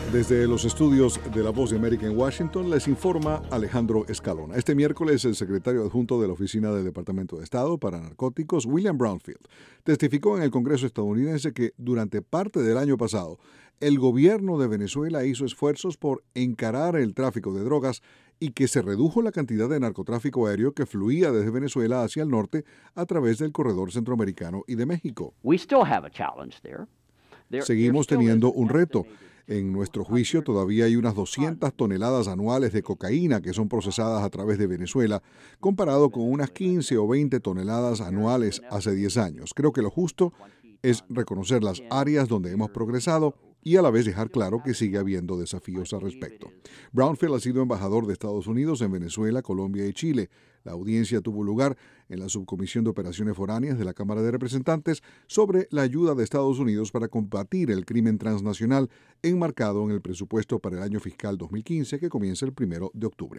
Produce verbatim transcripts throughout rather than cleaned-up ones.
Desde los estudios de La Voz de América en Washington, les informa Alejandro Escalona. Este miércoles, el secretario adjunto de la Oficina del Departamento de Estado para Narcóticos, William Brownfield, testificó en el Congreso estadounidense que durante parte del año pasado, el gobierno de Venezuela hizo esfuerzos por encarar el tráfico de drogas y que se redujo la cantidad de narcotráfico aéreo que fluía desde Venezuela hacia el norte a través del corredor centroamericano y de México. Seguimos teniendo un reto. En nuestro juicio, todavía hay unas doscientas toneladas anuales de cocaína que son procesadas a través de Venezuela, comparado con unas quince o veinte toneladas anuales hace diez años. Creo que lo justo es reconocer las áreas donde hemos progresado y a la vez dejar claro que sigue habiendo desafíos al respecto. Brownfield ha sido embajador de Estados Unidos en Venezuela, Colombia y Chile. La audiencia tuvo lugar en la Subcomisión de Operaciones Foráneas de la Cámara de Representantes sobre la ayuda de Estados Unidos para combatir el crimen transnacional enmarcado en el presupuesto para el año fiscal dos mil quince que comienza el primero de octubre.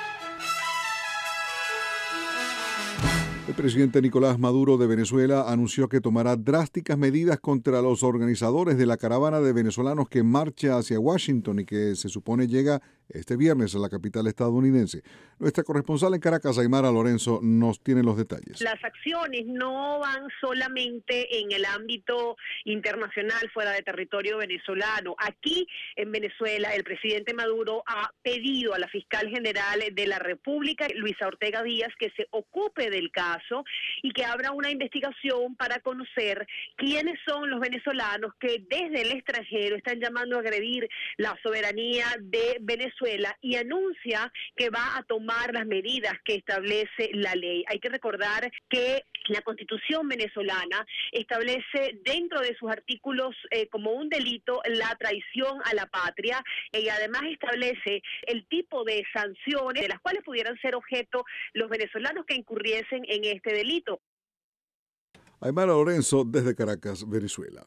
El presidente Nicolás Maduro de Venezuela anunció que tomará drásticas medidas contra los organizadores de la caravana de venezolanos que marcha hacia Washington y que se supone llega este viernes a la capital estadounidense. Nuestra corresponsal en Caracas, Aymara Lorenzo, nos tiene los detalles. Las acciones no van solamente en el ámbito internacional fuera de territorio venezolano. Aquí en Venezuela el presidente Maduro ha pedido a la fiscal general de la República, Luisa Ortega Díaz, que se ocupe del caso y que abra una investigación para conocer quiénes son los venezolanos que desde el extranjero están llamando a agredir la soberanía de Venezuela y anuncia que va a tomar las medidas que establece la ley. Hay que recordar que la Constitución venezolana establece dentro de sus artículos eh, como un delito la traición a la patria y además establece el tipo de sanciones de las cuales pudieran ser objeto los venezolanos que incurriesen en este delito. Aymara Lorenzo desde Caracas, Venezuela.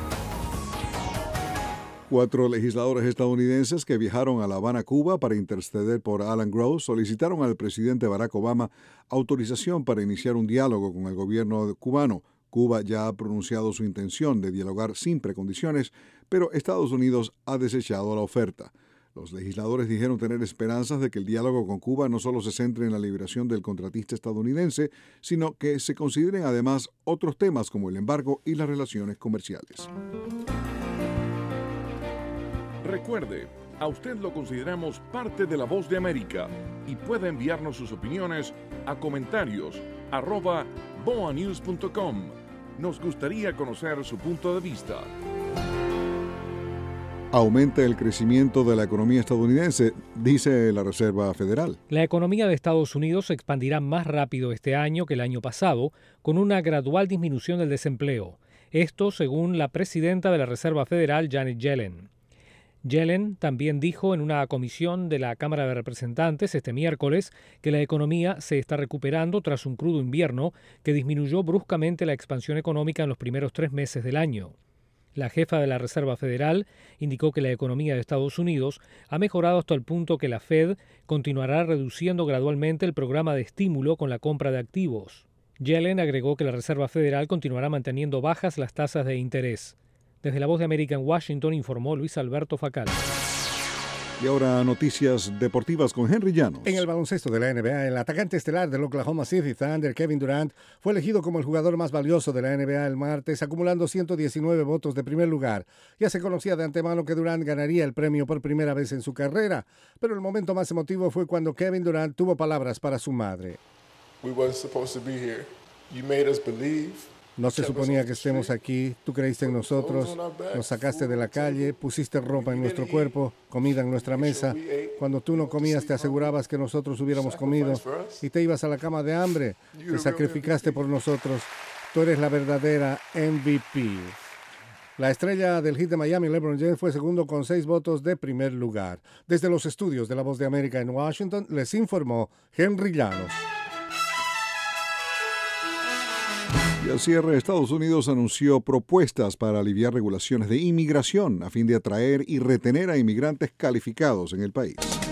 Cuatro legisladores estadounidenses que viajaron a La Habana, Cuba, para interceder por Alan Gross, solicitaron al presidente Barack Obama autorización para iniciar un diálogo con el gobierno cubano. Cuba ya ha pronunciado su intención de dialogar sin precondiciones, pero Estados Unidos ha desechado la oferta. Los legisladores dijeron tener esperanzas de que el diálogo con Cuba no solo se centre en la liberación del contratista estadounidense, sino que se consideren además otros temas como el embargo y las relaciones comerciales. Recuerde, a usted lo consideramos parte de La Voz de América y puede enviarnos sus opiniones a comentarios arroba boa news punto com. Nos gustaría conocer su punto de vista. Aumenta el crecimiento de la economía estadounidense, dice la Reserva Federal. La economía de Estados Unidos se expandirá más rápido este año que el año pasado, con una gradual disminución del desempleo. Esto según la presidenta de la Reserva Federal, Janet Yellen. Yellen también dijo en una comisión de la Cámara de Representantes este miércoles que la economía se está recuperando tras un crudo invierno que disminuyó bruscamente la expansión económica en los primeros tres meses del año. La jefa de la Reserva Federal indicó que la economía de Estados Unidos ha mejorado hasta el punto que la Fed continuará reduciendo gradualmente el programa de estímulo con la compra de activos. Yellen agregó que la Reserva Federal continuará manteniendo bajas las tasas de interés. Desde La Voz de América en Washington informó Luis Alberto Facal. Y ahora noticias deportivas con Henry Llanos. En el baloncesto de la N B A, el atacante estelar del Oklahoma City Thunder, Kevin Durant, fue elegido como el jugador más valioso de la N B A el martes, acumulando ciento diecinueve votos de primer lugar. Ya se conocía de antemano que Durant ganaría el premio por primera vez en su carrera, pero el momento más emotivo fue cuando Kevin Durant tuvo palabras para su madre. We wasn't supposed to be here. You made us believe. No se suponía que estemos aquí, tú creíste en nosotros, nos sacaste de la calle, pusiste ropa en nuestro cuerpo, comida en nuestra mesa. Cuando tú no comías te asegurabas que nosotros hubiéramos comido y te ibas a la cama de hambre, te sacrificaste por nosotros. Tú eres la verdadera M V P. La estrella del Heat de Miami, LeBron James, fue segundo con seis votos de primer lugar. Desde los estudios de La Voz de América en Washington, les informó Henry Llanos. Y al cierre, Estados Unidos anunció propuestas para aliviar regulaciones de inmigración a fin de atraer y retener a inmigrantes calificados en el país.